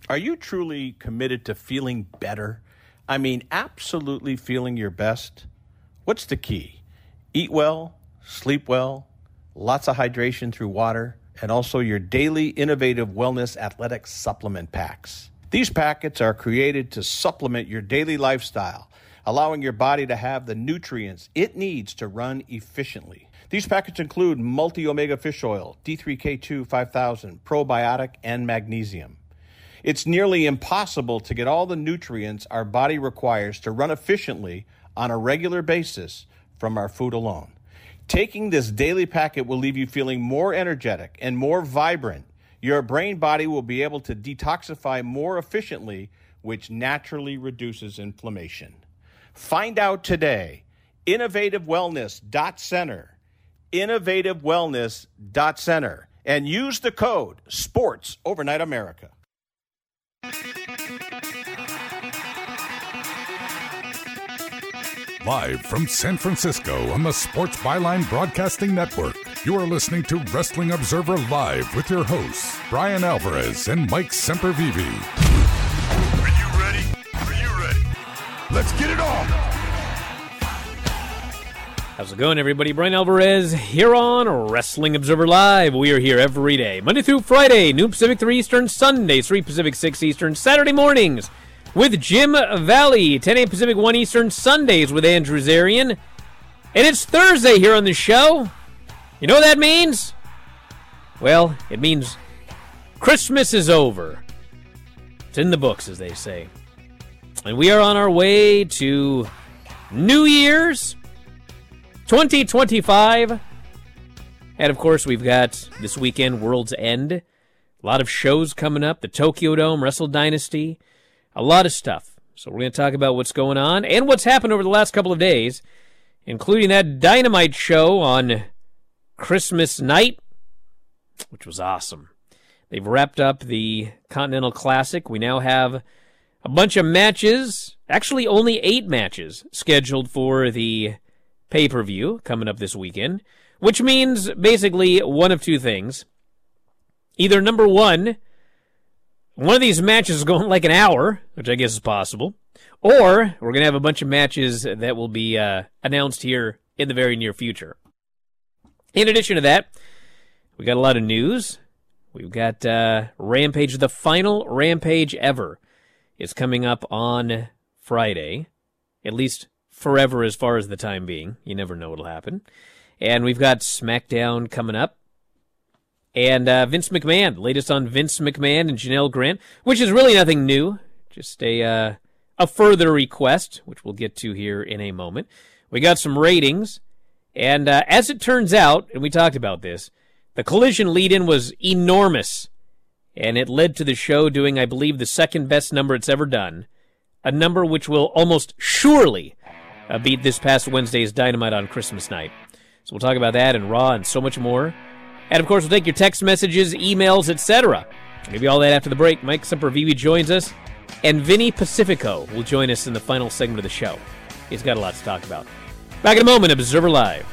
Are you truly committed to feeling better? I mean, absolutely feeling your best? What's the key? Eat well, sleep well, lots of hydration through water, and also your daily innovative wellness athletic supplement packs. These packets are created to supplement your daily lifestyle, allowing your body to have the nutrients it needs to run efficiently. These packets include multi-omega fish oil, D3K2 5000, probiotic, and magnesium. It's nearly impossible to get all the nutrients our body requires to run efficiently on a regular basis from our food alone. Taking this daily packet will leave you feeling more energetic and more vibrant. Your brain body will be able to detoxify more efficiently, which naturally reduces inflammation. Find out today. InnovativeWellness.Center. InnovativeWellness.Center. And use the code SPORTS Overnight America. Live from San Francisco on the Sports Byline Broadcasting Network, you are listening to Wrestling Observer Live with your hosts, Brian Alvarez and Mike Sempervive. Are you ready? Are you ready? Let's get it on! How's it going, everybody? Brian Alvarez here on Wrestling Observer Live. We are here every day, Monday through Friday, noon Pacific, 3 Eastern, Sundays, 3 Pacific, 6 Eastern, Saturday mornings with Jim Valley, 10 a.m. Pacific, 1 Eastern, Sundays with Andrew Zarian. And it's Thursday here on the show. You know what that means? Well, it means Christmas is over. It's in the books, as they say. And we are on our way to New Year's 2025. And, of course, we've got this weekend, World's End. A lot of shows coming up. The Tokyo Dome, Wrestle Dynasty. A lot of stuff. So we're going to talk about what's going on and what's happened over the last couple of days, including that Dynamite show on Christmas night, which was awesome. They've wrapped up the Continental Classic. We now have a bunch of matches, actually only 8 matches, scheduled for the pay-per-view coming up this weekend, which means basically one of two things. Either number one of these matches is going like an hour, which I guess is possible, or we're going to have a bunch of matches that will be announced here in the very near future. In addition to that, we got a lot of news. We've got Rampage, the final Rampage ever, is coming up on Friday, at least forever as far as the time being. You never know what'll happen. And we've got SmackDown coming up. And Vince McMahon, latest on Vince McMahon and Janelle Grant, which is really nothing new, just a further request, which we'll get to here in a moment. We got some ratings, and as it turns out, and we talked about this, the Collision lead-in was enormous, and it led to the show doing, I believe, the second best number it's ever done, a number which will almost surely beat this past Wednesday's Dynamite on Christmas night. So we'll talk about that and Raw and so much more. And, of course, we'll take your text messages, emails, etc. Maybe all that after the break. Mike Sempervive joins us, and Vinny Pacifico will join us in the final segment of the show. He's got a lot to talk about. Back in a moment, Observer Live.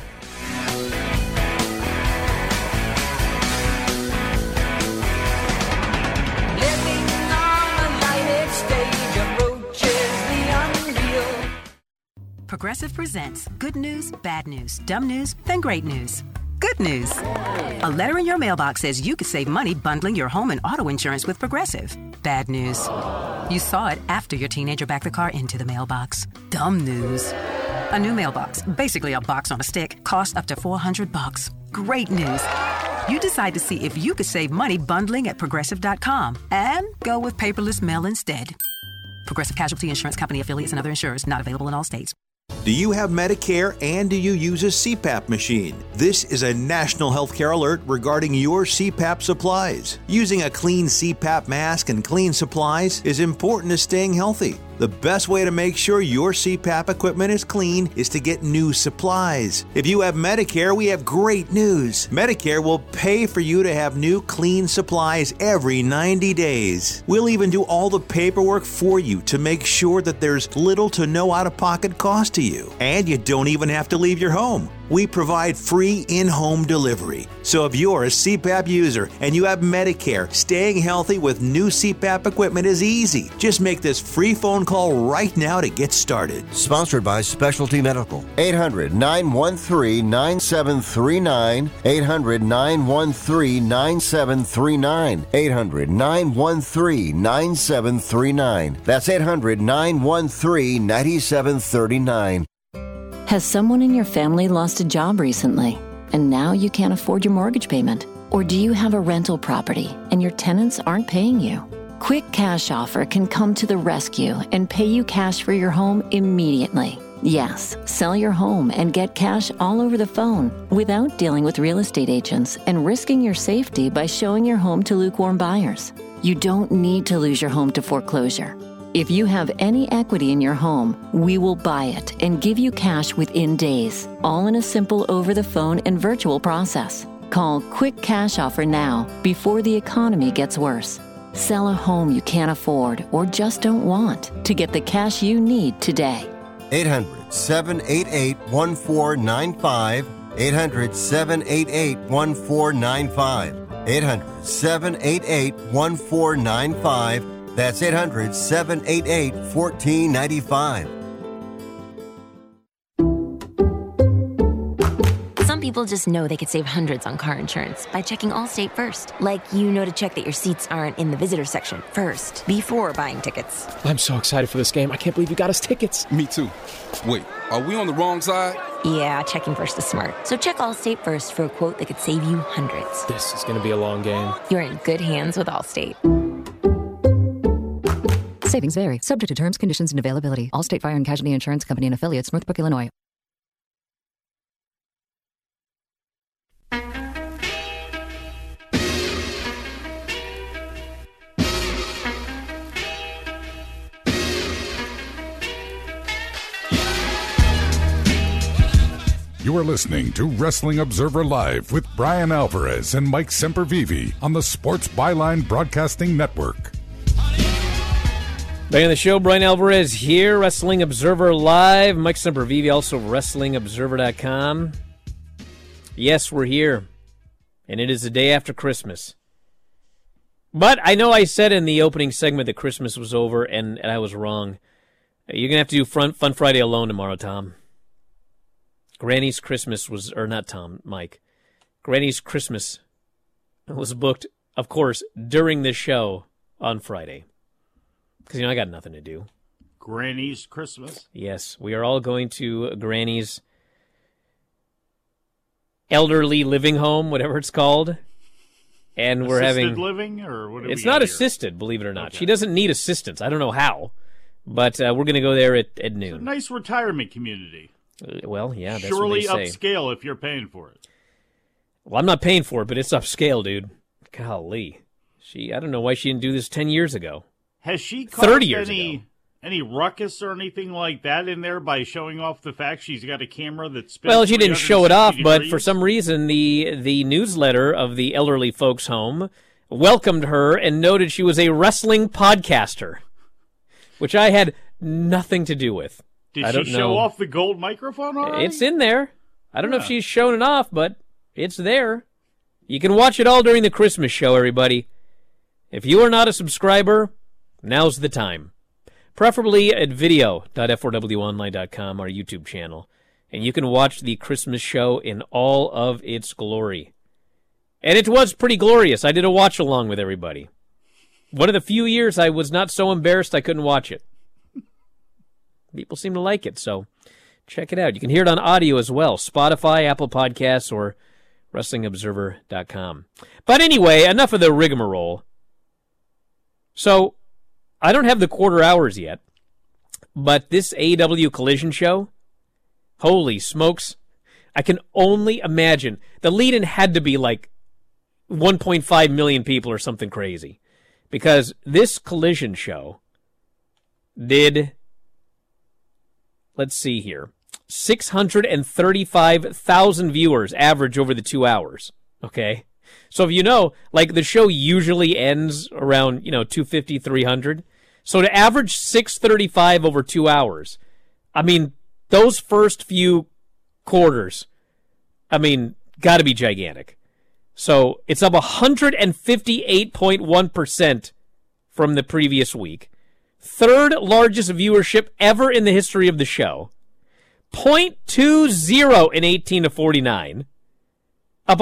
Progressive presents good news, bad news, dumb news, then great news. Good news. A letter in your mailbox says you could save money bundling your home and auto insurance with Progressive. Bad news. You saw it after your teenager backed the car into the mailbox. Dumb news. A new mailbox, basically a box on a stick, costs up to $400. Great news. You decide to see if you could save money bundling at Progressive.com and go with paperless mail instead. Progressive Casualty Insurance Company affiliates and other insurers not available in all states. Do you have Medicare and do you use a CPAP machine? This is a national healthcare alert regarding your CPAP supplies. Using a clean CPAP mask and clean supplies is important to staying healthy. The best way to make sure your CPAP equipment is clean is to get new supplies. If you have Medicare, we have great news. Medicare will pay for you to have new clean supplies every 90 days. We'll even do all the paperwork for you to make sure that there's little to no out-of-pocket cost to you. And you don't even have to leave your home. we provide free in-home delivery. So if you're a CPAP user and you have Medicare, staying healthy with new CPAP equipment is easy. Just make this free phone call right now to get started. Sponsored by Specialty Medical. 800-913-9739. 800-913-9739. 800-913-9739. That's 800-913-9739. Has someone in your family lost a job recently, and now you can't afford your mortgage payment? Or do you have a rental property and your tenants aren't paying you? Quick Cash Offer can come to the rescue and pay you cash for your home immediately. Yes, sell your home and get cash all over the phone without dealing with real estate agents and risking your safety by showing your home to lukewarm buyers. You don't need to lose your home to foreclosure. If you have any equity in your home, we will buy it and give you cash within days, all in a simple over-the-phone and virtual process. Call Quick Cash Offer now before the economy gets worse. Sell a home you can't afford or just don't want to get the cash you need today. 800-788-1495. 800-788-1495. 800-788-1495. That's 800-788-1495. Some people just know they could save hundreds on car insurance by checking Allstate first. Like, to check that your seats aren't in the visitor section first, before buying tickets. I'm so excited for this game. I can't believe you got us tickets. Me too. Wait, are we on the wrong side? Yeah, checking first is smart. So check Allstate first for a quote that could save you hundreds. This is going to be a long game. You're in good hands with Allstate. Savings vary. Subject to terms, conditions, and availability. Allstate Fire and Casualty Insurance Company and Affiliates, Northbrook, Illinois. You are listening to Wrestling Observer Live with Brian Alvarez and Mike Sempervive on the Sports Byline Broadcasting Network. Back on the show, Brian Alvarez here, Wrestling Observer Live. Mike Sempervive, also WrestlingObserver.com. Yes, we're here, and it is the day after Christmas. But I know I said in the opening segment that Christmas was over, and I was wrong. You're going to have to do Fun Friday alone tomorrow, Tom. Granny's Christmas was, or not Tom, Mike. Granny's Christmas was booked, of course, during this show on Friday. Because, I got nothing to do. Granny's Christmas? Yes, we are all going to Granny's elderly living home, whatever it's called. And we're having... Assisted living? Or what it's not assisted, believe it or not. Okay. She doesn't need assistance. I don't know how. But we're going to go there at noon. It's a nice retirement community. Well, yeah, that's surely what they say. Upscale if you're paying for it. Well, I'm not paying for it, but it's upscale, dude. Golly. I don't know why she didn't do this 10 years ago. Has she caused any ruckus or anything like that in there by showing off the fact she's got a camera that's... Well, she didn't show it off, but for some reason the newsletter of the elderly folks' home welcomed her and noted she was a wrestling podcaster, which I had nothing to do with. Did she show off the gold microphone already? It's in there. I don't know if she's shown it off, but it's there. You can watch it all during the Christmas show, everybody. If you are not a subscriber, now's the time. Preferably at video.f4wonline.com, our YouTube channel. And you can watch the Christmas show in all of its glory. And it was pretty glorious. I did a watch-along with everybody. One of the few years I was not so embarrassed I couldn't watch it. People seem to like it, so check it out. You can hear it on audio as well. Spotify, Apple Podcasts, or WrestlingObserver.com. But anyway, enough of the rigmarole. So, I don't have the quarter hours yet, but this AEW Collision show, holy smokes, I can only imagine. The lead-in had to be like 1.5 million people or something crazy, because this Collision show did... Let's see here. 635,000 viewers average over the 2 hours. Okay? So if you know, the show usually ends around, 250, 300. So to average 635 over 2 hours, I mean, those first few quarters I mean, got to be gigantic. So it's up 158.1% from the previous week. Third largest viewership ever in the history of the show. 0.20 in 18 to 49. Up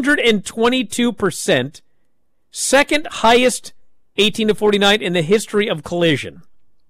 122%. Second highest 18 to 49 in the history of Collision.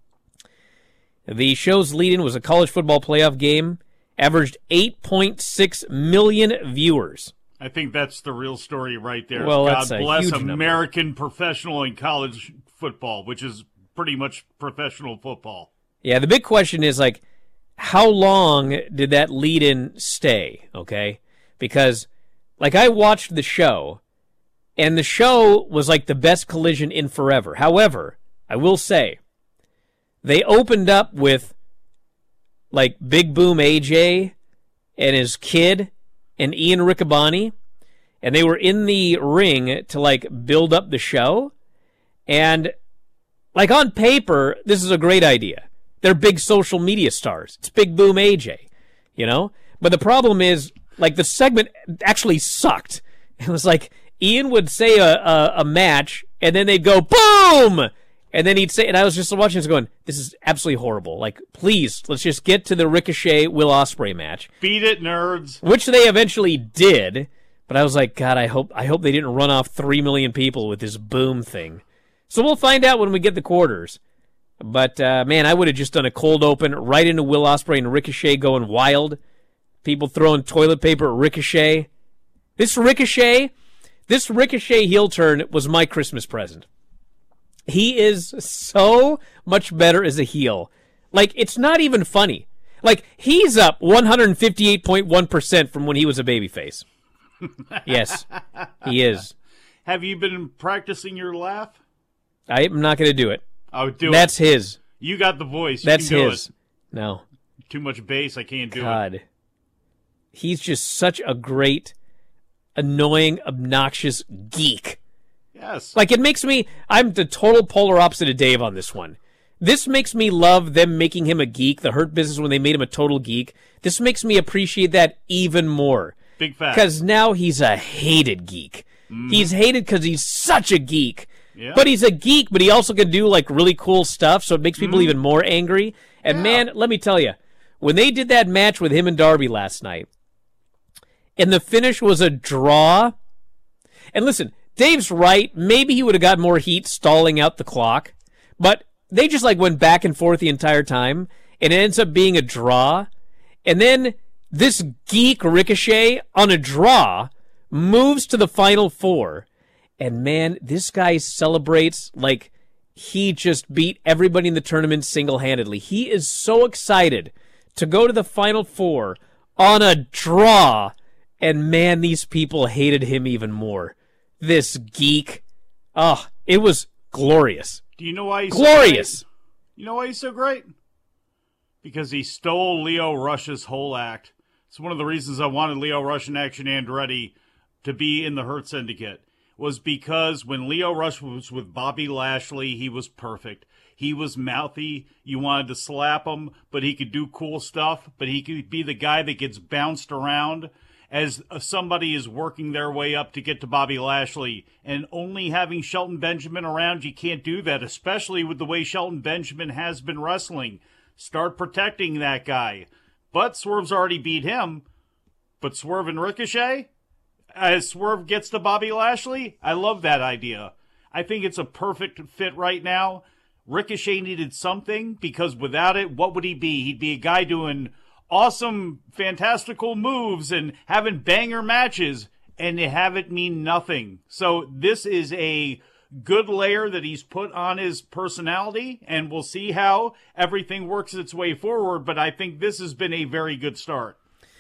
The show's lead-in was a college football playoff game. Averaged 8.6 million viewers. I think that's the real story right there. Well, God that's a bless huge American number. professional and college football, which is pretty much professional football. Yeah, the big question is, like, how long did that lead-in stay, okay? Because, like, I watched the show, and the show was, like, the best Collision in forever. However, I will say, they opened up with, like, Big Boom AJ and his kid and Ian Riccaboni, and they were in the ring to, like, build up the show. And, like, on paper, this is a great idea. They're big social media stars. It's Big Boom AJ, you know? But the problem is, like, the segment actually sucked. It was like Ian would say a match, and then they'd go, boom! And then he'd say, and I was just watching this going, this is absolutely horrible. Like, please, let's just get to the Ricochet Will Ospreay match. Beat it, nerds. Which they eventually did, but I was like, God, I hope they didn't run off 3 million people with this boom thing. So we'll find out when we get the quarters. But, man, I would have just done a cold open right into Will Ospreay and Ricochet going wild. People throwing toilet paper at Ricochet. This Ricochet heel turn was my Christmas present. He is so much better as a heel. Like, it's not even funny. Like, he's up 158.1% from when he was a babyface. Yes, he is. Have you been practicing your laugh? I'm not going to do it. Oh, do That's it. his. You got the voice. That's you can do his. It. No. Too much bass. I can't do God. it. He's just such a great, annoying, obnoxious geek. Yes. Like, it makes me, I'm the total polar opposite of Dave on this one. This makes me love them making him a geek, the Hurt Business when they made him a total geek. This makes me appreciate that even more. Big fact. Because now he's a hated geek. He's hated because he's such a geek. Yeah. But he's a geek, but he also can do, like, really cool stuff, so it makes people even more angry. And, man, let me tell you, when they did that match with him and Darby last night, and the finish was a draw, and listen, Dave's right, maybe he would have got more heat stalling out the clock, but they just, like, went back and forth the entire time, and it ends up being a draw, and then this geek Ricochet on a draw moves to the Final Four. And, man, this guy celebrates like he just beat everybody in the tournament single-handedly. He is so excited to go to the Final Four on a draw. And, man, these people hated him even more. This geek. Oh, it was glorious. Do you know why he's glorious? So great? You know why he's so great? Because he stole Lio Rush's whole act. It's one of the reasons I wanted Lio Rush and Action Andretti to be in the Hurt Syndicate. Was because when Lio Rush was with Bobby Lashley, he was perfect. He was mouthy. You wanted to slap him, but he could do cool stuff. But he could be the guy that gets bounced around as somebody is working their way up to get to Bobby Lashley. And only having Shelton Benjamin around, you can't do that, especially with the way Shelton Benjamin has been wrestling. Start protecting that guy. But Swerve's already beat him. But Swerve and Ricochet? As Swerve gets to Bobby Lashley, I love that idea. I think it's a perfect fit right now. Ricochet needed something, because without it, what would he be? He'd be a guy doing awesome, fantastical moves and having banger matches, and to have it mean nothing. So this is a good layer that he's put on his personality, and we'll see how everything works its way forward, but I think this has been a very good start.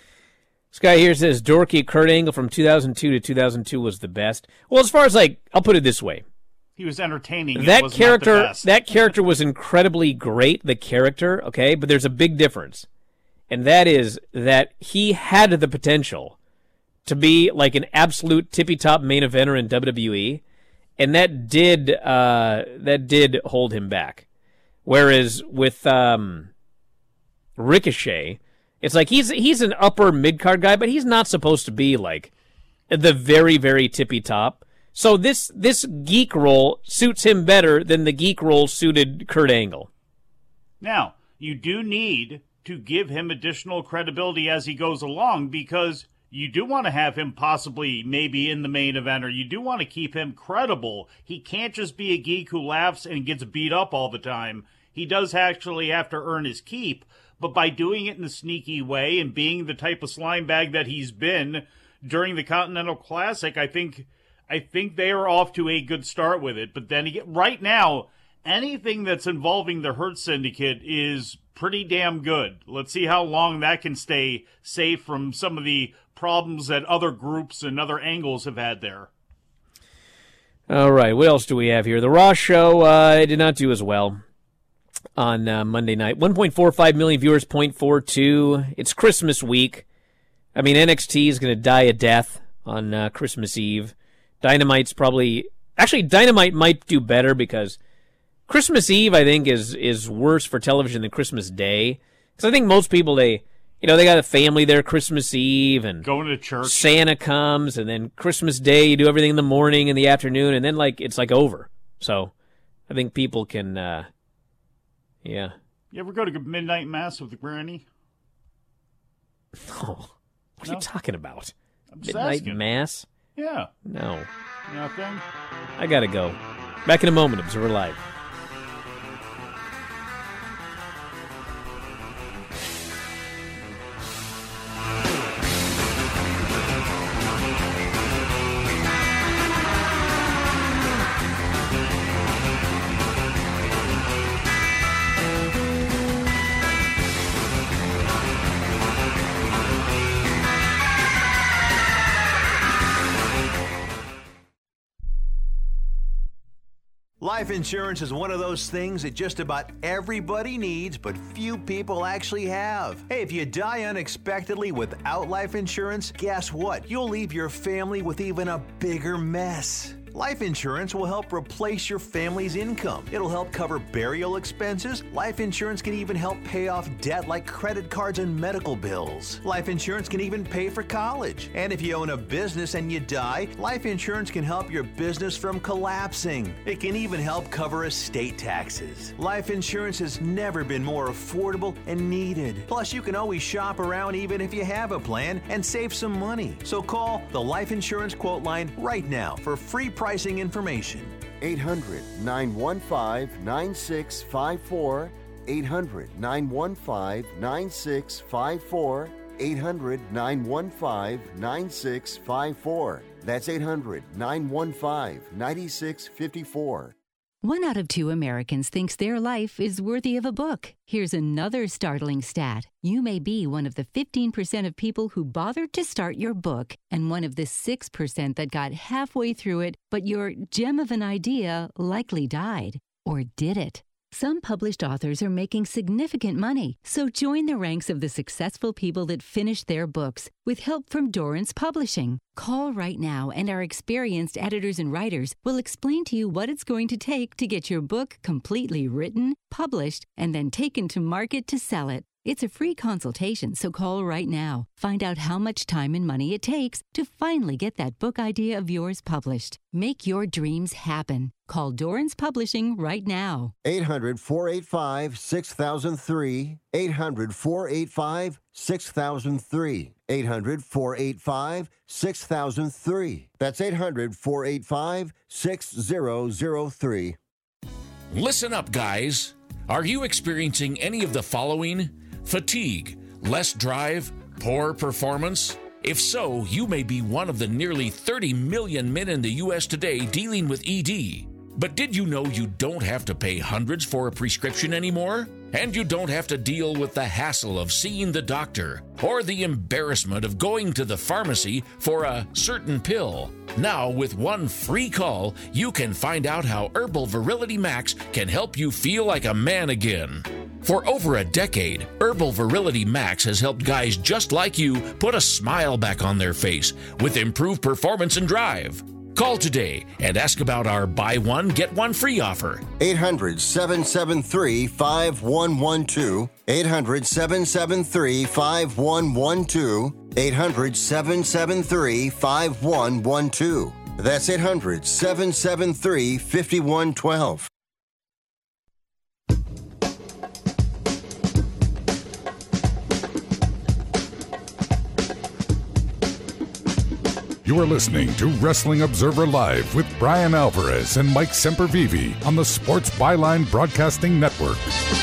This guy here says dorky Kurt Angle from 2002 to 2002 was the best. Well, as far as, like, I'll put it this way. He was entertaining. That character was incredibly great, the character, okay? But there's a big difference. And that is that he had the potential to be like an absolute tippy-top main eventer in WWE, and that did hold him back. Whereas with Ricochet, It's like he's an upper mid-card guy, but he's not supposed to be like the very, very tippy top. So this geek role suits him better than the geek role suited Kurt Angle. Now, you do need to give him additional credibility as he goes along, because you do want to have him possibly maybe in the main event, or you do want to keep him credible. He can't just be a geek who laughs and gets beat up all the time. He does actually have to earn his keep, but by doing it in a sneaky way and being the type of slime bag that he's been during the Continental Classic, I think they are off to a good start with it. But then again, right now, anything that's involving the Hurt Syndicate is pretty damn good. Let's see how long that can stay safe from some of the problems that other groups and other angles have had there. All right, what else do we have here? The Raw show did not do as well on Monday night. 1.45 million viewers, 0.42. It's Christmas week. I mean, NXT is going to die a death on Christmas Eve. Dynamite might do better because Christmas Eve, I think, is worse for television than Christmas Day. Because I think most people, they got a family there Christmas Eve and going to church. Santa comes, and then Christmas Day, you do everything in the morning and the afternoon, and then it's over. So I think people can, yeah. You ever go to midnight mass with the granny? No. What are you talking about? Midnight mass? Yeah. No. Nothing? I gotta go. Back in a moment, Observer Live. Life insurance is one of those things that just about everybody needs, but few people actually have. Hey, if you die unexpectedly without life insurance, guess what? You'll leave your family with even a bigger mess. Life insurance will help replace your family's income. It'll help cover burial expenses. Life insurance can even help pay off debt like credit cards and medical bills. Life insurance can even pay for college. And if you own a business and you die, life insurance can help your business from collapsing. It can even help cover estate taxes. Life insurance has never been more affordable and needed. Plus, you can always shop around even if you have a plan and save some money. So call the Life Insurance Quote Line right now for free pricing information. 800-915-9654. 800-915-9654. 800-915-9654. That's 800-915-9654. 1 out of 2 Americans thinks their life is worthy of a book. Here's another startling stat. You may be one of the 15% of people who bothered to start your book and one of the 6% that got halfway through it, but your gem of an idea likely died. Or did it? Some published authors are making significant money, so join the ranks of the successful people that finished their books with help from Dorrance Publishing. Call right now and our experienced editors and writers will explain to you what it's going to take to get your book completely written, published, and then taken to market to sell it. It's a free consultation, so call right now. Find out how much time and money it takes to finally get that book idea of yours published. Make your dreams happen. Call Dorrance Publishing right now. 800-485-6003. 800-485-6003. 800-485-6003. That's 800-485-6003. Listen up, guys. Are you experiencing any of the following? Fatigue, less drive, poor performance? If so, you may be one of the nearly 30 million men in the U.S. today dealing with ED. But did you know you don't have to pay hundreds for a prescription anymore? And you don't have to deal with the hassle of seeing the doctor or the embarrassment of going to the pharmacy for a certain pill. Now, with one free call, you can find out how Herbal Virility Max can help you feel like a man again. For over a decade, Herbal Virility Max has helped guys just like you put a smile back on their face with improved performance and drive. Call today and ask about our buy one, get one free offer. 800-773-5112. 800-773-5112. 800-773-5112. That's 800-773-5112. You are listening to Wrestling Observer Live with Brian Alvarez and Mike Sempervive on the Sports Byline Broadcasting Network.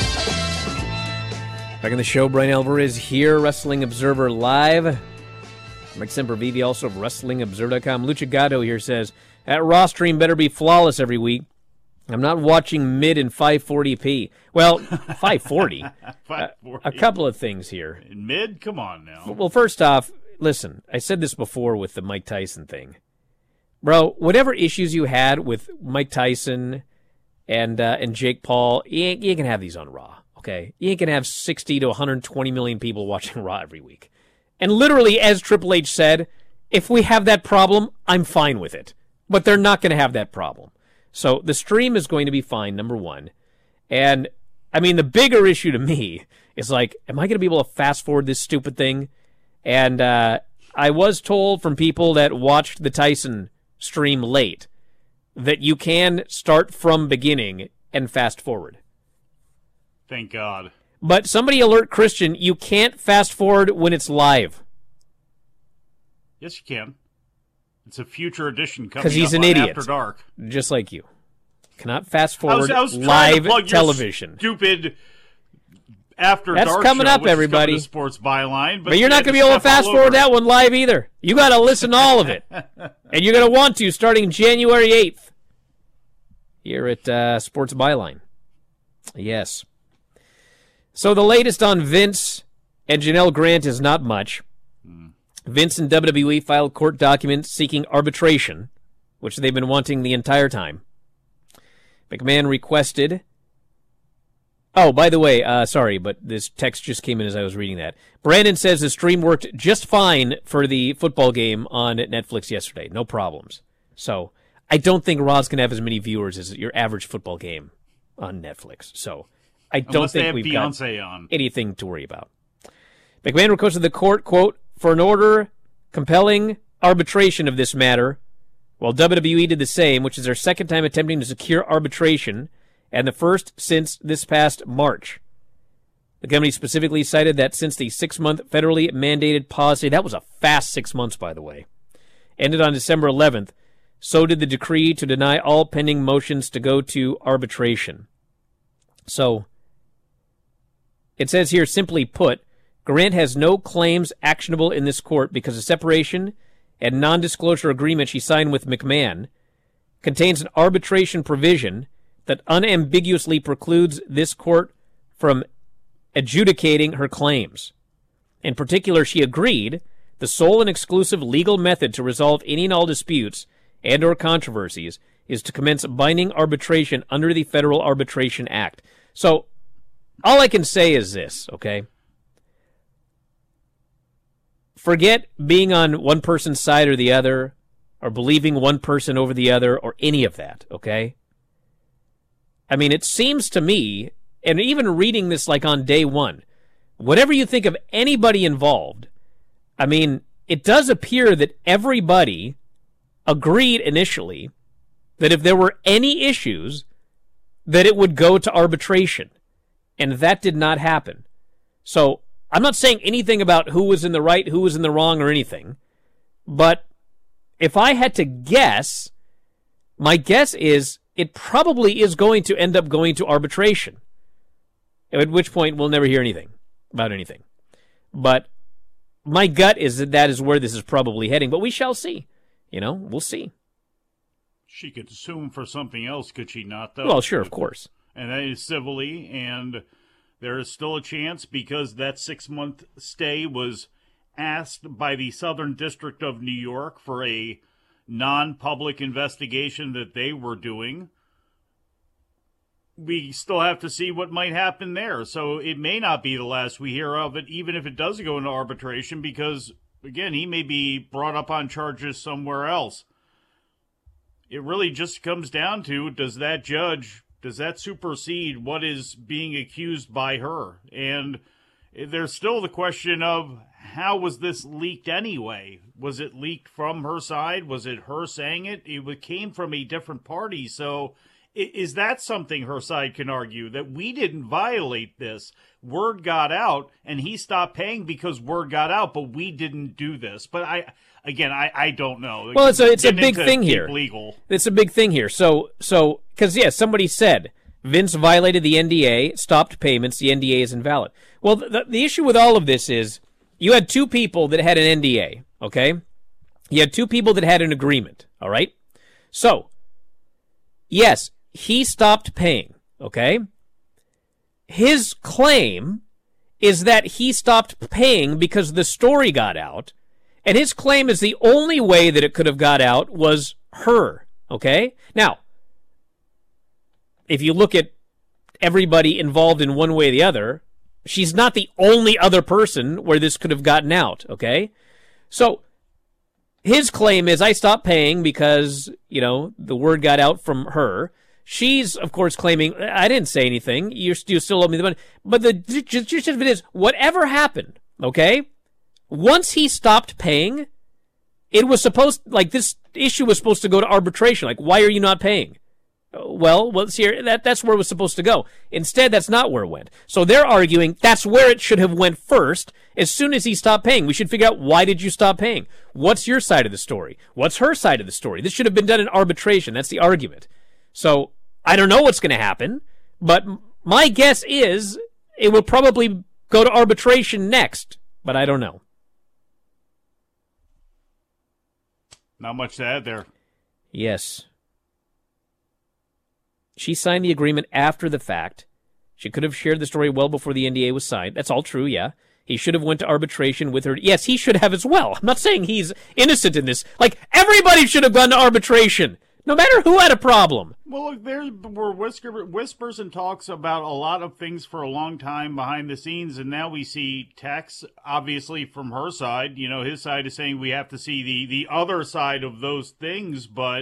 Back in the show, Brian Alvarez here, Wrestling Observer Live. Mike Sempervive, also of WrestlingObserver.com. Lucha Gato here says, that Raw stream better be flawless every week. I'm not watching mid in 540p. Well, 540. 540. A couple of things here. In mid? Come on now. Well, first off, listen, I said this before with the Mike Tyson thing. Bro, whatever issues you had with Mike Tyson and Jake Paul, you ain't going to have these on Raw, okay? You ain't going to have 60 to 120 million people watching Raw every week. And literally, as Triple H said, if we have that problem, I'm fine with it. But they're not going to have that problem. So the stream is going to be fine, number one. And, I mean, the bigger issue to me is like, am I going to be able to fast forward this stupid thing? And I was told from people that watched the Tyson stream late that you can start from beginning and fast forward. Thank God. But somebody alert Christian, you can't fast forward when it's live. Yes, you can. It's a future edition coming up because he's an on idiot, After Dark. Just like you. Cannot fast forward I was live to plug television. Your stupid After That's Dark coming show, up, which is everybody. coming to Sports Byline, But you're not going to be able to fast forward that one live either. You got to listen to all of it. And you're going to want to starting January 8th here at Sports Byline. Yes. So the latest on Vince and Janelle Grant is not much. Vince and WWE filed court documents seeking arbitration, which they've been wanting the entire time. McMahon requested... Oh, by the way, sorry, but this text just came in as I was reading that. Brandon says the stream worked just fine for the football game on Netflix yesterday. No problems. So I don't think Raw's going to have as many viewers as your average football game on Netflix. So I don't Unless they think have we've Beyonce got on. anything to worry about. McMahon requested the court, quote, for an order compelling arbitration of this matter, while WWE did the same, which is their second time attempting to secure arbitration, and the first since this past March. The company specifically cited that since the 6-month federally mandated policy, that was a fast 6 months, by the way, ended on December 11th, so did the decree to deny all pending motions to go to arbitration. So, it says here, simply put, Grant has no claims actionable in this court because the separation and non-disclosure agreement she signed with McMahon contains an arbitration provision that unambiguously precludes this court from adjudicating her claims. In particular, she agreed the sole and exclusive legal method to resolve any and all disputes and or controversies is to commence binding arbitration under the Federal Arbitration Act. So, all I can say is this, okay? Forget being on one person's side or the other, or believing one person over the other, or any of that, okay? I mean, it seems to me, and even reading this like on day one, whatever you think of anybody involved, I mean, it does appear that everybody agreed initially that if there were any issues, that it would go to arbitration. And that did not happen. So, I'm not saying anything about who was in the right, who was in the wrong, or anything. But if I had to guess, my guess is it probably is going to end up going to arbitration. At which point, we'll never hear anything about anything. But my gut is that that is where this is probably heading. But we shall see. You know, we'll see. She could assume for something else, could she not, though? Well, sure, of course. And that is civilly, and there is still a chance because that 6-month stay was asked by the Southern District of New York for a non-public investigation that they were doing. We still have to see what might happen there. So it may not be the last we hear of it, even if it does go into arbitration, because, again, he may be brought up on charges somewhere else. it really just comes down to, does that supersede what is being accused by her? And there's still the question of, how was this leaked anyway? Was it leaked from her side? Was it her saying it? It came from a different party. So is that something her side can argue, that we didn't violate this? Word got out, and he stopped paying because word got out, but we didn't do this. But I don't know. Well, it's a big thing here. Legal. It's a big thing here. So because somebody said Vince violated the NDA, stopped payments, the NDA is invalid. Well, the issue with all of this is, you had two people that had an NDA, okay? You had two people that had an agreement, all right? So, yes, he stopped paying, okay? His claim is that he stopped paying because the story got out, and his claim is the only way that it could have got out was her, okay? Now, if you look at everybody involved in one way or the other, she's not the only other person where this could have gotten out, okay? So, his claim is, I stopped paying because, the word got out from her. She's, of course, claiming, I didn't say anything. You still owe me the money. But the gist of it is, whatever happened, okay? Once he stopped paying, it was this issue was supposed to go to arbitration. Like, why are you not paying? Well, let's hear that's where it was supposed to go. Instead, that's not where it went. So they're arguing that's where it should have went first. As soon as he stopped paying, we should figure out, why did you stop paying? What's your side of the story? What's her side of the story? This should have been done in arbitration. That's the argument. So I don't know what's going to happen, but my guess is it will probably go to arbitration next, but I don't know. Not much to add there. Yes. She signed the agreement after the fact. She could have shared the story well before the NDA was signed. That's all true, yeah. He should have went to arbitration with her. Yes, he should have as well. I'm not saying he's innocent in this. Like, everybody should have gone to arbitration, no matter who had a problem. Well, look, there were whispers and talks about a lot of things for a long time behind the scenes, and now we see texts, obviously, from her side. His side is saying we have to see the other side of those things, but,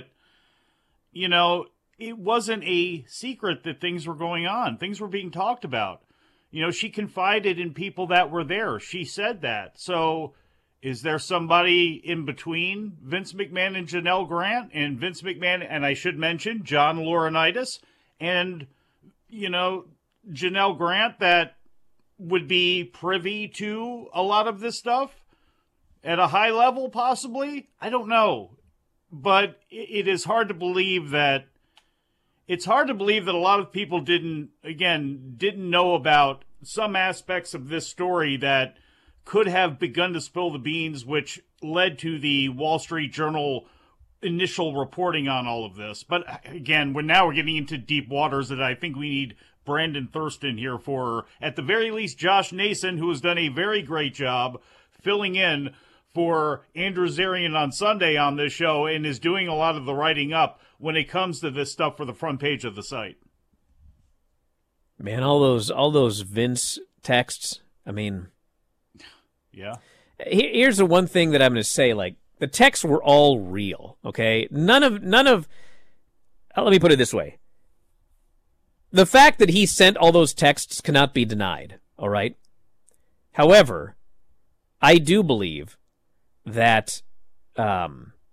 it wasn't a secret that things were going on. Things were being talked about. She confided in people that were there. She said that. So is there somebody in between Vince McMahon and Janelle Grant, and Vince McMahon, and I should mention John Laurinaitis, and, Janelle Grant, that would be privy to a lot of this stuff at a high level, possibly? I don't know. But it is hard to believe that a lot of people didn't know about some aspects of this story that could have begun to spill the beans, which led to the Wall Street Journal initial reporting on all of this. But again, we're getting into deep waters that I think we need Brandon Thurston here for, at the very least, Josh Nason, who has done a very great job filling in for Andrew Zarian on Sunday on this show, and is doing a lot of the writing up when it comes to this stuff for the front page of the site. Man, all those Vince texts, I mean... Yeah. Here's the one thing that I'm going to say, like, the texts were all real, okay? None of let me put it this way. The fact that he sent all those texts cannot be denied, all right? However, I do believe that I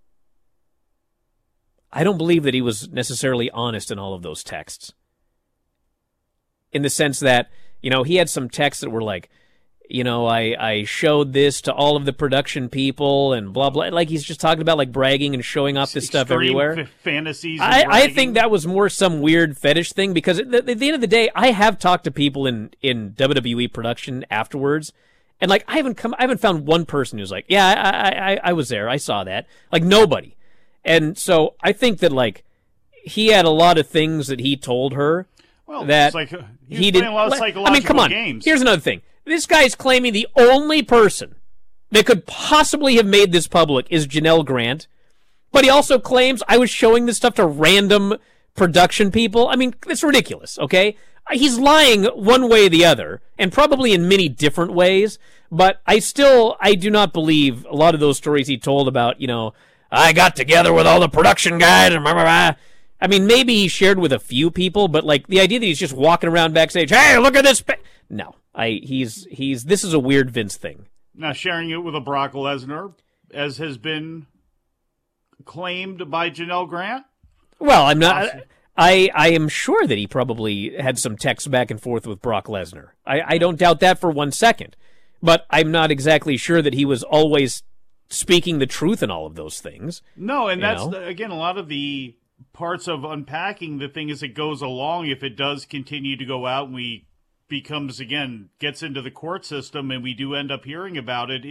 don't believe that he was necessarily honest in all of those texts. In the sense that, he had some texts that were like, I showed this to all of the production people and blah, blah. Like, he's just talking about, like, bragging and showing off this stuff everywhere. Fantasies. I think that was more some weird fetish thing, because at the end of the day, I have talked to people in WWE production afterwards, and, like, I haven't found one person who's like, yeah, I was there. I saw that. Like, nobody. And so I think that, like, he had a lot of things that he told her that it's like he didn't. A lot of psychological come on. games. Here's another thing. This guy's claiming the only person that could possibly have made this public is Janelle Grant, but he also claims I was showing this stuff to random production people. I mean, it's ridiculous, okay? He's lying one way or the other, and probably in many different ways, but I do not believe a lot of those stories he told about, I got together with all the production guys. And blah, blah, blah. I mean, maybe he shared with a few people, but like the idea that he's just walking around backstage, hey, look at this. No, this is a weird Vince thing. Now, sharing it with a Brock Lesnar, as has been claimed by Janelle Grant? Well, I'm not. I am sure that he probably had some texts back and forth with Brock Lesnar. I don't doubt that for 1 second. But I'm not exactly sure that he was always speaking the truth in all of those things. No, and that's, again, a lot of the parts of unpacking the thing as it goes along. If it does continue to go out and gets into the court system and we do end up hearing about it,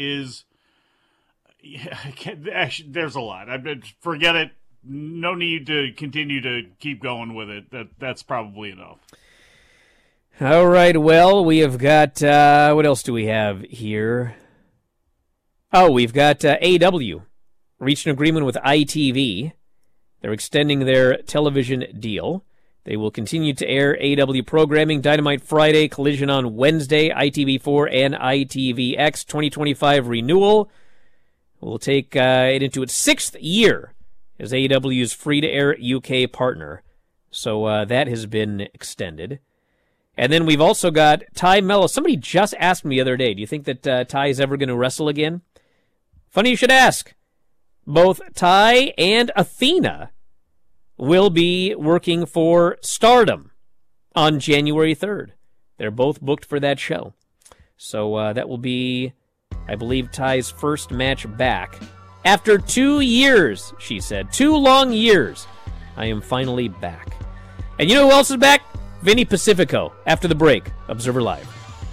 actually, there's a lot. Forget it. No need to continue to keep going with it. That's probably enough. All right, well, we have got, what else do we have here? Oh, we've got AEW reached an agreement with ITV. They're extending their television deal. They will continue to air AEW programming, Dynamite Friday, Collision on Wednesday, ITV4 and ITVX 2025 renewal. Will take it into its 6th year as AEW's free-to-air UK partner. So that has been extended. And then we've also got Ty Mello. Somebody just asked me the other day, do you think that Ty is ever going to wrestle again? Funny you should ask. Both Ty and Athena will be working for Stardom on January 3rd. They're both booked for that show. So that will be, I believe, Ty's first match back. After 2 years, she said. 2 long years. I am finally back. And you know who else is back? Vinny Pacifico. After the break, Observer Live.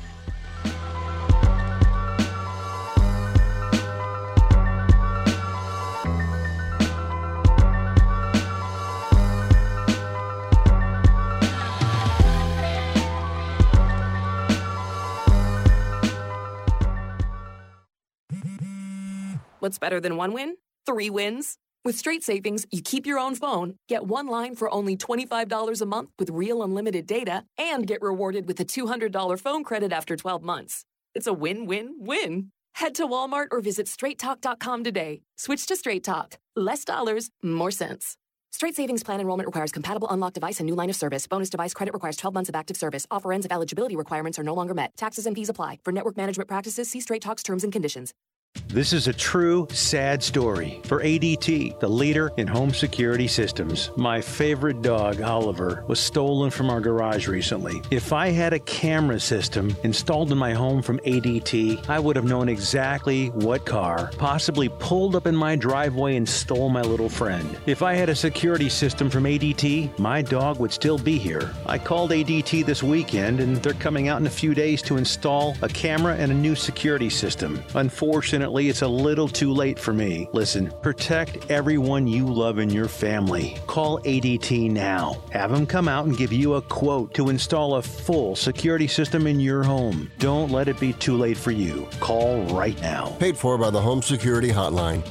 What's better than 1 win? 3 wins. With Straight Savings, you keep your own phone, get 1 line for only $25 a month with real unlimited data, and get rewarded with a $200 phone credit after 12 months. It's a win-win-win. Head to Walmart or visit straighttalk.com today. Switch to Straight Talk. Less dollars, more sense. Straight Savings Plan enrollment requires compatible unlocked device and new line of service. Bonus device credit requires 12 months of active service. Offer ends if eligibility requirements are no longer met. Taxes and fees apply. For network management practices, see Straight Talk's terms and conditions. This is a true, sad story for ADT, the leader in home security systems. My favorite dog, Oliver, was stolen from our garage recently. If I had a camera system installed in my home from ADT, I would have known exactly what car possibly pulled up in my driveway and stole my little friend. If I had a security system from ADT, my dog would still be here. I called ADT this weekend, and they're coming out in a few days to install a camera and a new security system. Unfortunately, it's a little too late for me. Listen, protect everyone you love in your family. Call ADT now. Have them come out and give you a quote to install a full security system in your home. Don't let it be too late for you. Call right now. Paid for by the Home Security Hotline.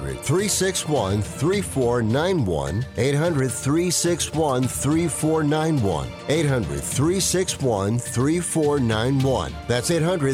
800-361-3491. 800-361-3491. 800-361-3491. That's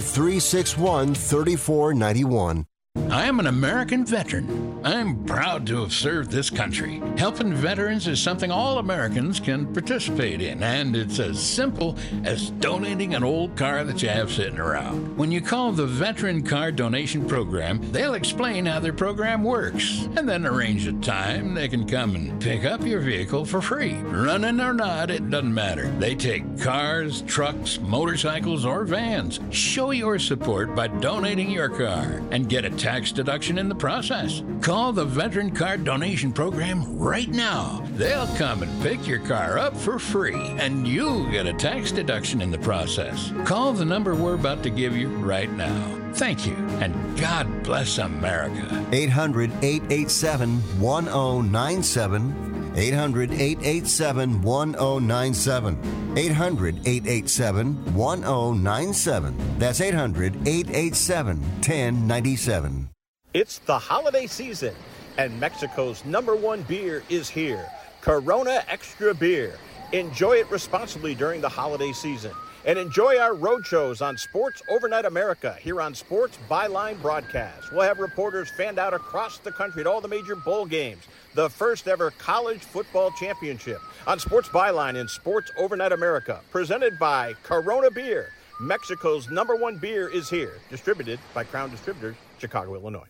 800-361-3491. I am an American veteran. I'm proud to have served this country. Helping veterans is something all Americans can participate in, and it's as simple as donating an old car that you have sitting around. When you call the Veteran Car Donation Program, they'll explain how their program works, and then arrange a time they can come and pick up your vehicle for free. Running or not, it doesn't matter. They take cars, trucks, motorcycles, or vans. Show your support by donating your car and get a tax deduction in the process. Call the Veteran Car Donation Program right now. They'll come and pick your car up for free, and you'll get a tax deduction in the process. Call the number we're about to give you right now. Thank you, and God bless America. 800-887-1097. 800-887-1097. 800-887-1097. That's 800-887-1097. It's the holiday season, and Mexico's #1 beer is here. Corona Extra Beer. Enjoy it responsibly during the holiday season. And enjoy our road shows on Sports Overnight America here on Sports Byline Broadcast. We'll have reporters fanned out across the country at all the major bowl games. The first ever college football championship on Sports Byline and Sports Overnight America. Presented by Corona Beer. Mexico's #1 beer is here. Distributed by Crown Distributors, Chicago, Illinois.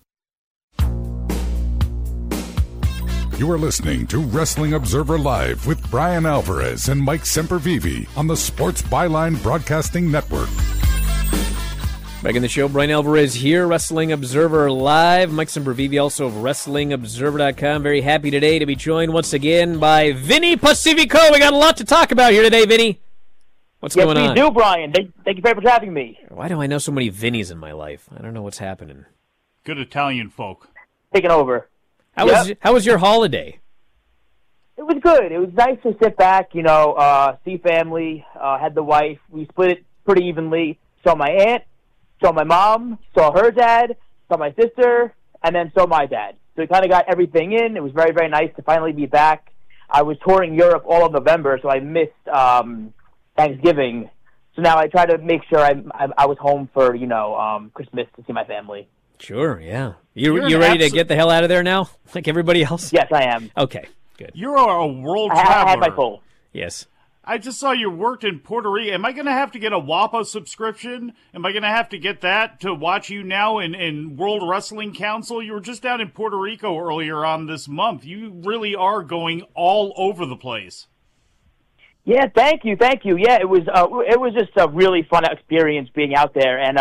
You are listening to Wrestling Observer Live with Brian Alvarez and Mike Sempervive on the Sports Byline Broadcasting Network. Back in the show, Brian Alvarez here, Wrestling Observer Live. Mike Sempervive, also of WrestlingObserver.com. Very happy today to be joined once again by Vinny Pacifico. We got a lot to talk about here today, Vinny. What's going on? Yes, we do, Brian. Thank you very much for having me. Why do I know so many Vinnies in my life? I don't know what's happening. Good Italian folk. Taking over. How was your holiday? It was good. It was nice to sit back, see family, had the wife. We split it pretty evenly. Saw my aunt, saw my mom, saw her dad, saw my sister, and then saw my dad. So we kind of got everything in. It was very, very nice to finally be back. I was touring Europe all of November, so I missed Thanksgiving. So now I try to make sure I was home for, Christmas to see my family. Sure, yeah. You ready to get the hell out of there now, like everybody else? Yes, I am. Okay, good. You're a world traveler. I had my full. Yes. I just saw you worked in Puerto Rico. Am I going to have to get a WAPA subscription? Am I going to have to get that to watch you now in World Wrestling Council? You were just down in Puerto Rico earlier on this month. You really are going all over the place. Yeah, thank you. Yeah, it was just a really fun experience being out there, and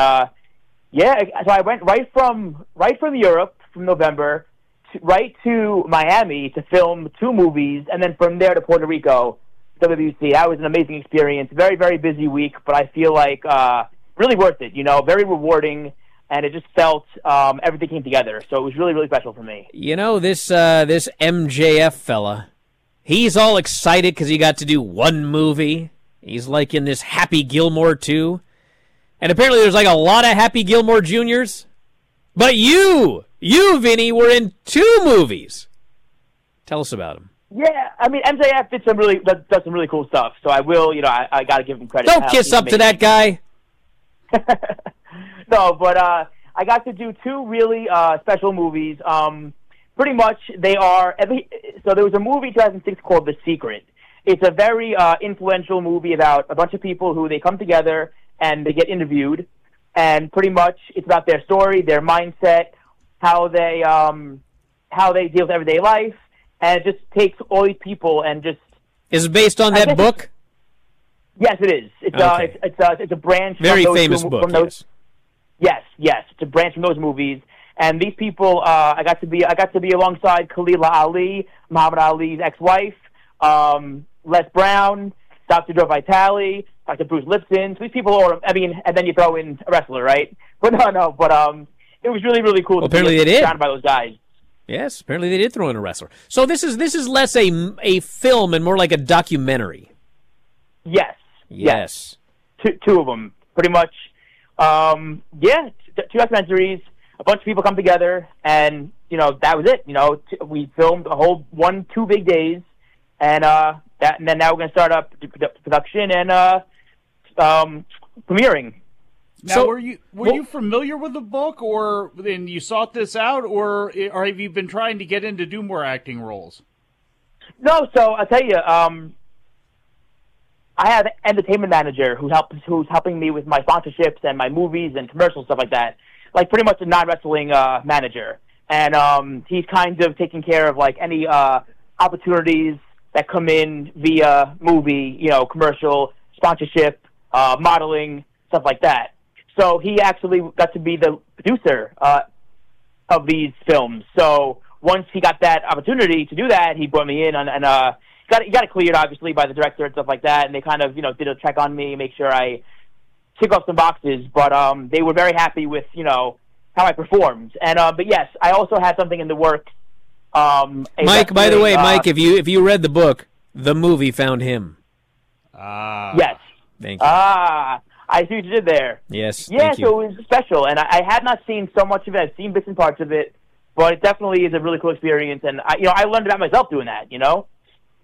so I went right from Europe from November right to Miami to film 2 movies, and then from there to Puerto Rico, WWC. That was an amazing experience. Very, very busy week, but I feel like really worth it. Very rewarding, and it just felt everything came together. So it was really, really special for me. This MJF fella. He's all excited because he got to do 1 movie. He's like in this Happy Gilmore 2. And apparently there's like a lot of Happy Gilmore Juniors. But you, Vinny, were in 2 movies. Tell us about him. Yeah, I mean, MJF does some really cool stuff. So I will, I got to give him credit. Don't kiss up to that guy. No, but I got to do 2 really special movies. Pretty much, they are. So there was a movie in 2006 called The Secret. It's a very influential movie about a bunch of people who they come together and they get interviewed, and pretty much it's about their story, their mindset, how they deal with everyday life, and it just takes all these people and just. Is it based on that book? Yes, it is. It's a branch. Very from those famous book. From those, yes, it's a branch from those movies. And these people, I got to be alongside Khalila Ali, Muhammad Ali's ex-wife, Les Brown, Dr. Joe Vitale, Dr. Bruce Lipton. So these people are, and then you throw in a wrestler, right? But it was really, really cool to be surrounded by those guys. Yes, apparently they did throw in a wrestler. So this is less a film and more like a documentary. Yes. Two of them, pretty much. 2 documentaries. A bunch of people come together, and that was it. We filmed a whole 2 big days, and then now we're going to start up production and premiering. Now, were you familiar with the book, or then you sought this out, or have you been trying to get in to do more acting roles? No, so I'll tell you, I have an entertainment manager who's helping me with my sponsorships and my movies and commercials, stuff like that. Like pretty much a non-wrestling manager. And he's kind of taking care of like any opportunities that come in via movie, commercial, sponsorship, modeling, stuff like that. So he actually got to be the producer of these films. So once he got that opportunity to do that, he brought me in and got it cleared, obviously, by the director and stuff like that. And they kind of, did a check on me, make sure I tick off some boxes, but they were very happy with how I performed. And but yes, I also had something in the works. Mike, by the way, Mike, if you read the book, the movie found him. Yes. Thank you. I see what you did there. Yes. Yeah, so it was special, and I had not seen so much of it. I've seen bits and parts of it, but it definitely is a really cool experience, and I learned about myself doing that.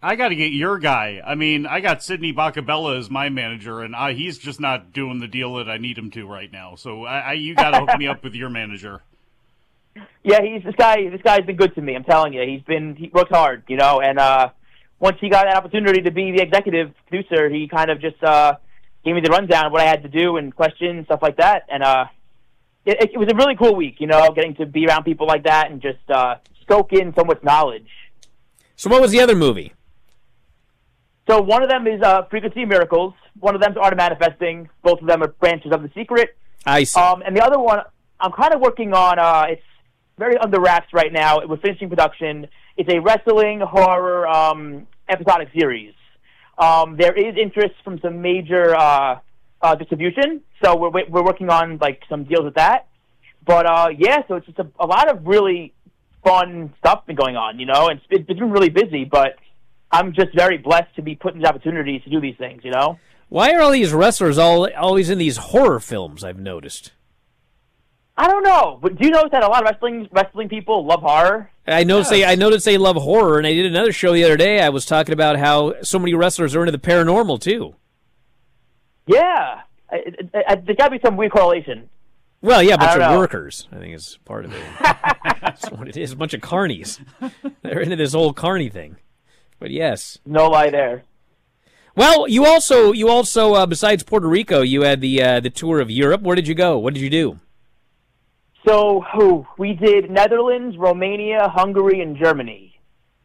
I got to get your guy. I mean, I got Sidney Bacabella as my manager, and he's just not doing the deal that I need him to right now. So you got to hook me up with your manager. Yeah, this guy's been good to me. I'm telling you, he works hard, And once he got that opportunity to be the executive producer, he kind of just gave me the rundown of what I had to do and questions, stuff like that. And it was a really cool week, getting to be around people like that and just soak in so much knowledge. So what was the other movie? So one of them is Frequency of Miracles. One of them is Art of Manifesting. Both of them are branches of The Secret. I see. And the other one, I'm kind of working on, it's very under wraps right now. We're finishing production. It's a wrestling horror episodic series. There is interest from some major distribution, so we're working on some deals with that. But so it's just a lot of really fun stuff been going on, and it's been really busy, but I'm just very blessed to be put in the opportunities to do these things, Why are all these wrestlers always in these horror films, I've noticed? I don't know, but do you notice that a lot of wrestling people love horror? I noticed they love horror, and I did another show the other day. I was talking about how so many wrestlers are into the paranormal, too. Yeah. There's got to be some weird correlation. Well, yeah, a bunch of workers, I think, is part of it. That's what it is, a bunch of carnies. They're into this whole carny thing. But yes. No lie there. Well, you also besides Puerto Rico, you had the tour of Europe. Where did you go? What did you do? So we did Netherlands, Romania, Hungary, and Germany.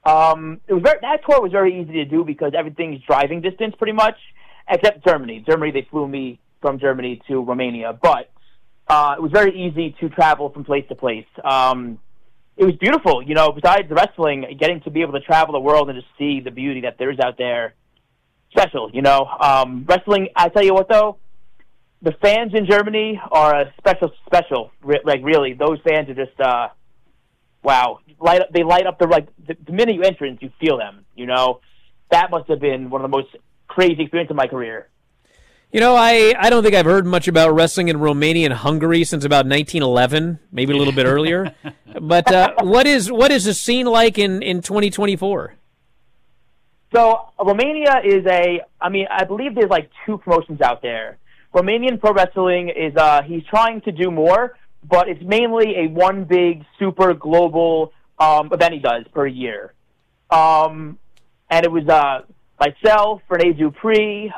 That tour was very easy to do because everything's driving distance pretty much, except Germany. Germany, they flew me from Germany to Romania, but it was very easy to travel from place to place. It was beautiful, besides the wrestling, getting to be able to travel the world and just see the beauty that there is out there. Special, Wrestling, I tell you what, though, the fans in Germany are a special. Really, those fans are just, wow. They light up the minute you enter, you feel them, That must have been one of the most crazy experiences of my career. I don't think I've heard much about wrestling in Romania and Hungary since about 1911, maybe a little bit earlier. But what is the scene like in 2024? So Romania is I believe there's two promotions out there. Romanian Pro Wrestling is he's trying to do more, but it's mainly a one big super global event he does per year. And it was myself, Rene Dupree,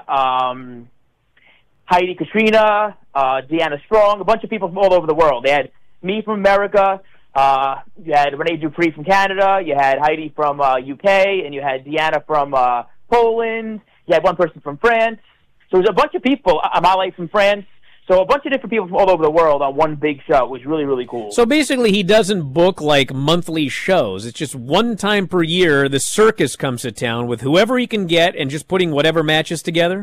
Heidi Katrina, Deanna Strong, a bunch of people from all over the world. They had me from America, you had Rene Dupree from Canada, you had Heidi from UK, and you had Deanna from Poland, you had one person from France. So there's a bunch of people, Amale from France, so a bunch of different people from all over the world on one big show. It was really, really cool. So basically he doesn't book monthly shows. It's just one time per year the circus comes to town with whoever he can get and just putting whatever matches together?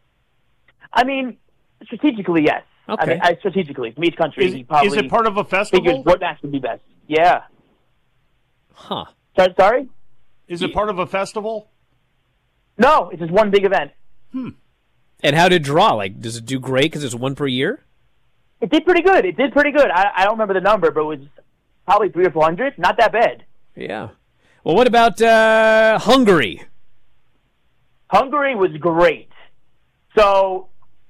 I mean, strategically, yes. Okay. Strategically, from each country, he probably is it part of a festival? Figures what match would be best. Yeah. Huh. Sorry? Is it part of a festival? No, it's just one big event. And how did it draw? Does it do great because it's one per year? It did pretty good. I don't remember the number, but it was probably 300 or 400. Not that bad. Yeah. Well, what about Hungary? Hungary was great. So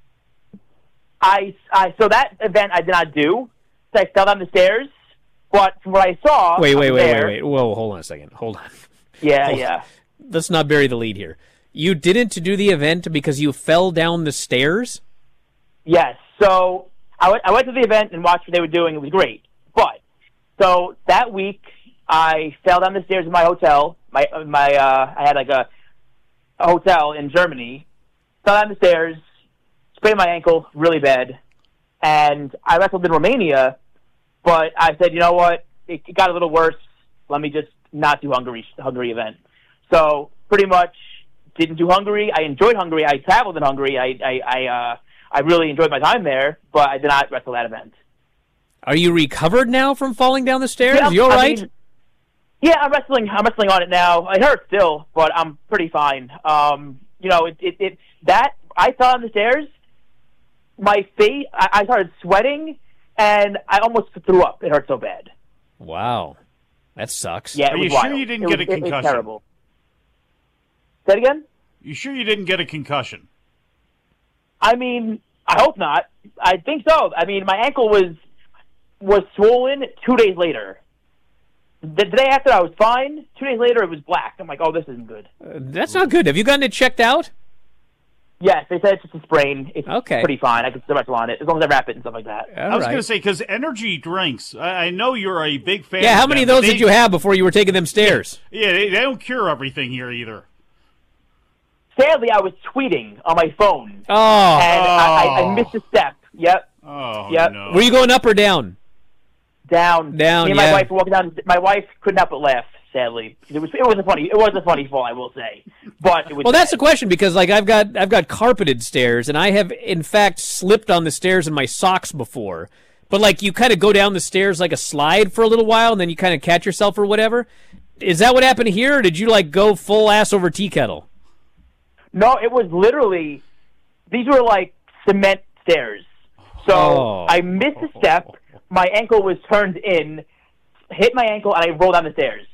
so that event I did not do. So I fell down the stairs, but from what I saw... Wait. Whoa, hold on a second. Hold on. Yeah. Let's not bury the lead here. You didn't do the event because you fell down the stairs? Yes. So I went to the event and watched what they were doing. It was great. But, so that week, I fell down the stairs in my hotel. I had a hotel in Germany. Fell down the stairs, sprained my ankle really bad, and I wrestled in Romania, but I said, you know what, it got a little worse. Let me just not do the Hungary event. So pretty much didn't do Hungary. I enjoyed Hungary. I traveled in Hungary. I really enjoyed my time there, but I did not wrestle that event. Are you recovered now from falling down the stairs? Yeah, you all right? Yeah, I'm wrestling on it now. It hurts still, but I'm pretty fine. That I fell on the stairs, my face, I started sweating, and I almost threw up. It hurt so bad. Wow. That sucks. Yeah, Are you sure you didn't get a concussion? It was terrible. Say it again? You sure you didn't get a concussion? I mean, I hope not. I think so. I mean, my ankle was swollen 2 days later. The day after, I was fine. 2 days later, it was black. I'm like, oh, this isn't good. That's not good. Have you gotten it checked out? Yes, they said it's just a sprain. It's okay. Pretty fine. I can still wrestle on it as long as I wrap it and stuff like that. I was going to say, because energy drinks, I know you're a big fan. Yeah, how many of those did you have before you were taking them stairs? Yeah, they don't cure everything here either. Sadly, I was tweeting on my phone. Oh. And I missed a step. Yep. Oh, yep. no. Were you going up or down? Down. Down, Me and my wife were walking down. My wife couldn't help but laugh. Sadly, it was a funny fall, I will say. But it was well, that's the question because like I've got carpeted stairs, and I have in fact slipped on the stairs in my socks before. But like you kind of go down the stairs like a slide for a little while, and then you kind of catch yourself or whatever. Is that what happened here, or did you like go full ass over tea kettle? No, it was literally these were like cement stairs. So I missed a step. My ankle was turned in, hit my ankle, and I rolled down the stairs.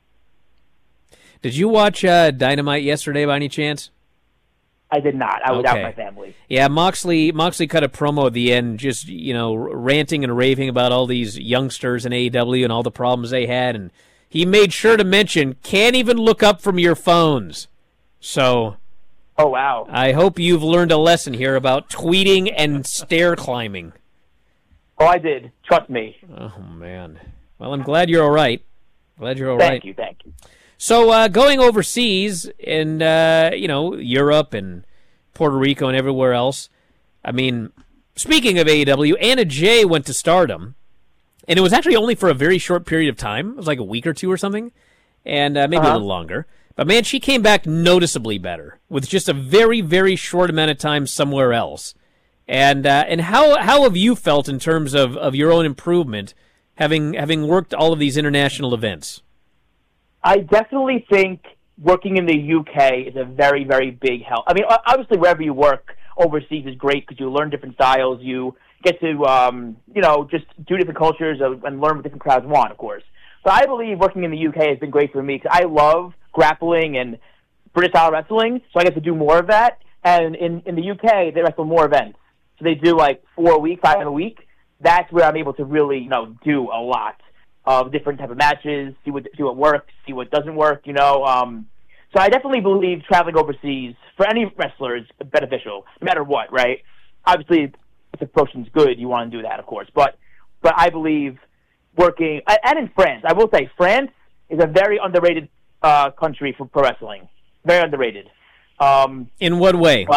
Did you watch Dynamite yesterday by any chance? I did not. I was out with my family. Yeah, Moxley cut a promo at the end, just ranting and raving about all these youngsters in AEW and all the problems they had, and he made sure to mention can't even look up from your phones. So, oh wow! I hope you've learned a lesson here about tweeting and stair climbing. Oh, I did. Trust me. Oh man. Well, I'm glad you're all right. Glad you're all right. Thank you. So going overseas in Europe and Puerto Rico and everywhere else, I mean, speaking of AEW, Anna Jay went to Stardom, and it was actually only for a very short period of time. It was like a week or two or something, and maybe a little longer. But man, she came back noticeably better with just a very, very short amount of time somewhere else. And how have you felt in terms of your own improvement, having worked all of these international events? I definitely think working in the UK is a very, very big help. I mean, obviously, wherever you work overseas is great because you learn different styles. You get to, just do different cultures and learn what different crowds want, of course. But I believe working in the UK has been great for me because I love grappling and British-style wrestling, so I get to do more of that. And in the UK, they wrestle more events. So they do like 4 a week, 5 a week. That's where I'm able to really, do a lot of different type of matches, see what works, see what doesn't work, So I definitely believe traveling overseas for any wrestler is beneficial, no matter what, right? Obviously, if the promotion's good, you want to do that, of course. But I believe working, and in France, I will say France is a very underrated country for pro wrestling. Very underrated. In what way?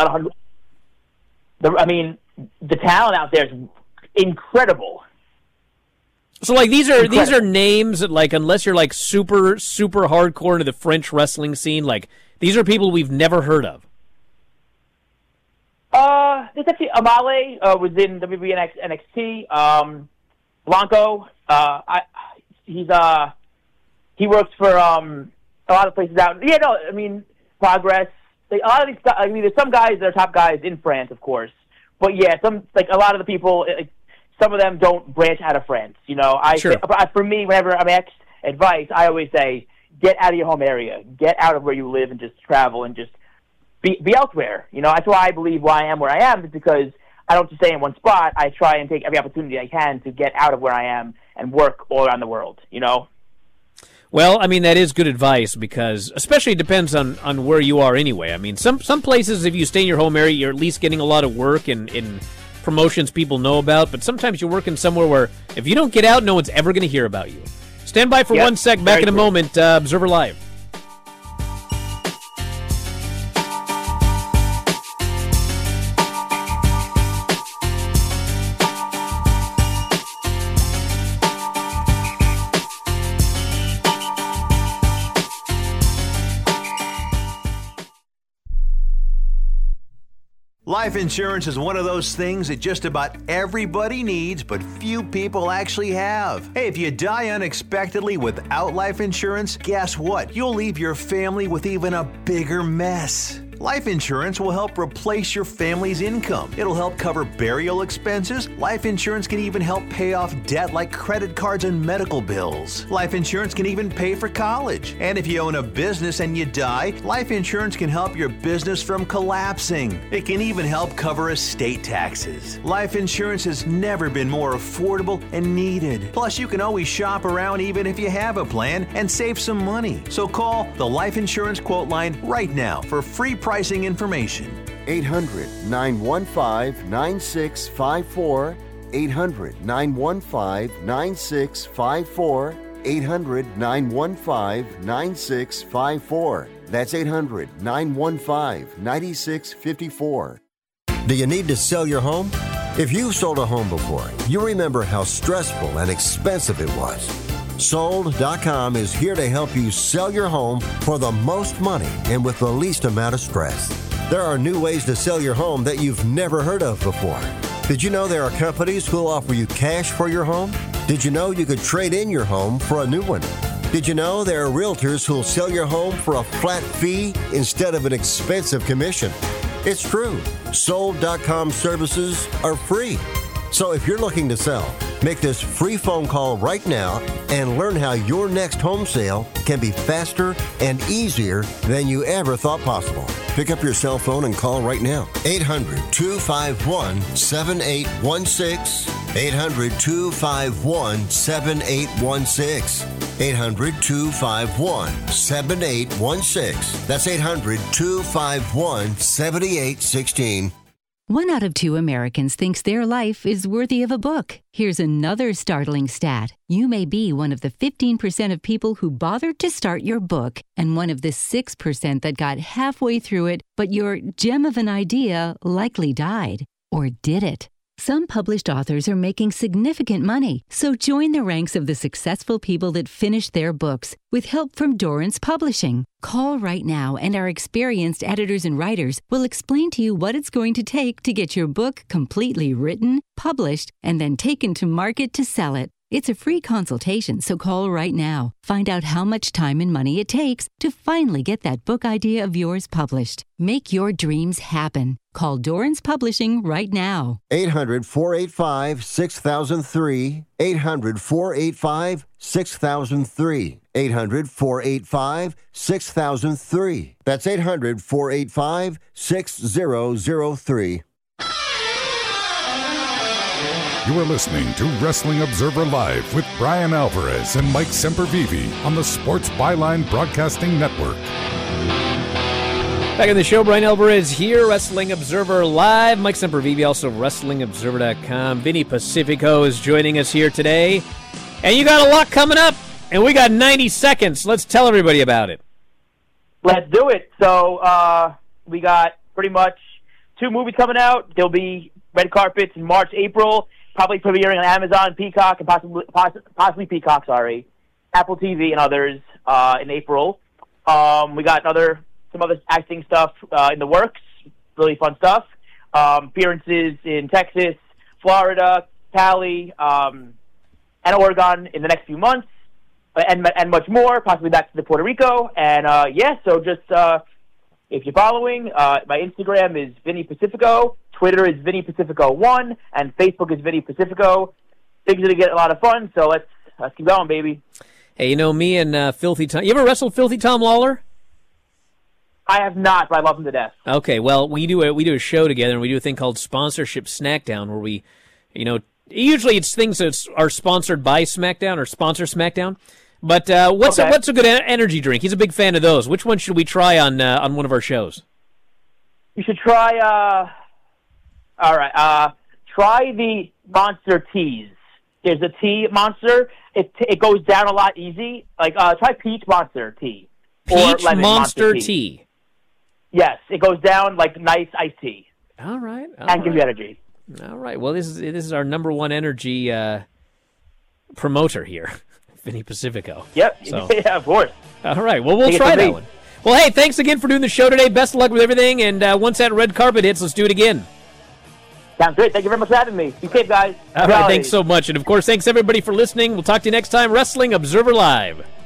The talent out there is incredible. So, like, these are names that, like, unless you're, like, super, super hardcore into the French wrestling scene, like, these are people we've never heard of. There's actually Amale was in WWE NXT. Blanco, he works for a lot of places out. Yeah, no, Progress. Like, a lot of these, there's some guys that are top guys in France, of course. But yeah, a lot of the people. Some of them don't branch out of France, Sure. For me, whenever I'm asked advice, I always say, get out of your home area. Get out of where you live and just travel and just be elsewhere. That's why I believe why I am where I am is because I don't just stay in one spot. I try and take every opportunity I can to get out of where I am and work all around the world, Well, that is good advice because especially it depends on where you are anyway. Some places, if you stay in your home area, you're at least getting a lot of work in promotions people know about, but sometimes you're working somewhere where if you don't get out, no one's ever going to hear about you. Stand by for 1 sec. Back in a moment. Observer Live. Life insurance is one of those things that just about everybody needs, but few people actually have. Hey, if you die unexpectedly without life insurance, guess what? You'll leave your family with even a bigger mess. Life insurance will help replace your family's income. It'll help cover burial expenses. Life insurance can even help pay off debt like credit cards and medical bills. Life insurance can even pay for college. And if you own a business and you die, life insurance can help your business from collapsing. It can even help cover estate taxes. Life insurance has never been more affordable and needed. Plus, you can always shop around even if you have a plan and save some money. So call the Life Insurance Quote Line right now for free pricing information. 800-915-9654. 800-915-9654. 800-915-9654. That's 800-915-9654. Do you need to sell your home? If you've sold a home before, you remember how stressful and expensive it was. Sold.com is here to help you sell your home for the most money and with the least amount of stress. There are new ways to sell your home that you've never heard of before. Did you know there are companies who'll offer you cash for your home? Did you know you could trade in your home for a new one? Did you know there are realtors who'll sell your home for a flat fee instead of an expensive commission? It's true. Sold.com services are free. So if you're looking to sell, make this free phone call right now and learn how your next home sale can be faster and easier than you ever thought possible. Pick up your cell phone and call right now. 800-251-7816. 800-251-7816. 800-251-7816. That's 800-251-7816. 1 out of 2 Americans thinks their life is worthy of a book. Here's another startling stat. You may be one of the 15% of people who bothered to start your book and one of the 6% that got halfway through it, but your gem of an idea likely died. Or did it? Some published authors are making significant money, so join the ranks of the successful people that finished their books with help from Dorrance Publishing. Call right now and our experienced editors and writers will explain to you what it's going to take to get your book completely written, published, and then taken to market to sell it. It's a free consultation, so call right now. Find out how much time and money it takes to finally get that book idea of yours published. Make your dreams happen. Call Dorrance Publishing right now. 800-485-6003. 800-485-6003. 800-485-6003. That's 800-485-6003. You are listening to Wrestling Observer Live with Brian Alvarez and Mike Sempervive on the Sports Byline Broadcasting Network. Back in the show, Brian Alvarez here, Wrestling Observer Live. Mike Sempervive, also WrestlingObserver.com. Vinny Pacifico is joining us here today. And you got a lot coming up, and we got 90 seconds. Let's tell everybody about it. Let's do it. So we got pretty much 2 movies coming out. There'll be red carpets in March, April. Probably premiering on Amazon, Peacock, and possibly Peacock, Apple TV and others in April. We got some other acting stuff in the works, really fun stuff. Appearances in Texas, Florida, Cali, and Oregon in the next few months, and much more, possibly back to Puerto Rico. And so just if you're following, my Instagram is Vinny Pacifico. Twitter is Vinny Pacifico1, and Facebook is Vinny Pacifico. Things are going to get a lot of fun, so let's keep going, baby. Hey, you know, me and Filthy Tom... You ever wrestled Filthy Tom Lawler? I have not, but I love him to death. Okay, well, we do a show together, and we do a thing called Sponsorship Snackdown, where we, usually it's things that are sponsored by SmackDown or sponsor SmackDown. But what's a good energy drink? He's a big fan of those. Which one should we try on one of our shows? You should try... try the Monster Teas. There's a tea Monster. It goes down a lot easy. Try Peach Monster Tea. Peach Monster tea. Yes, it goes down like nice iced tea. All right. And gives you energy. All right. Well, this is our number one energy promoter here, Vinny Pacifico. Yep. So. Yeah, of course. All right. Well, we'll try that one. Well, hey, thanks again for doing the show today. Best of luck with everything. And once that red carpet hits, let's do it again. Sounds great. Thank you very much for having me. Be safe, guys. All right. Thanks so much. And, of course, thanks, everybody, for listening. We'll talk to you next time. Wrestling Observer Live.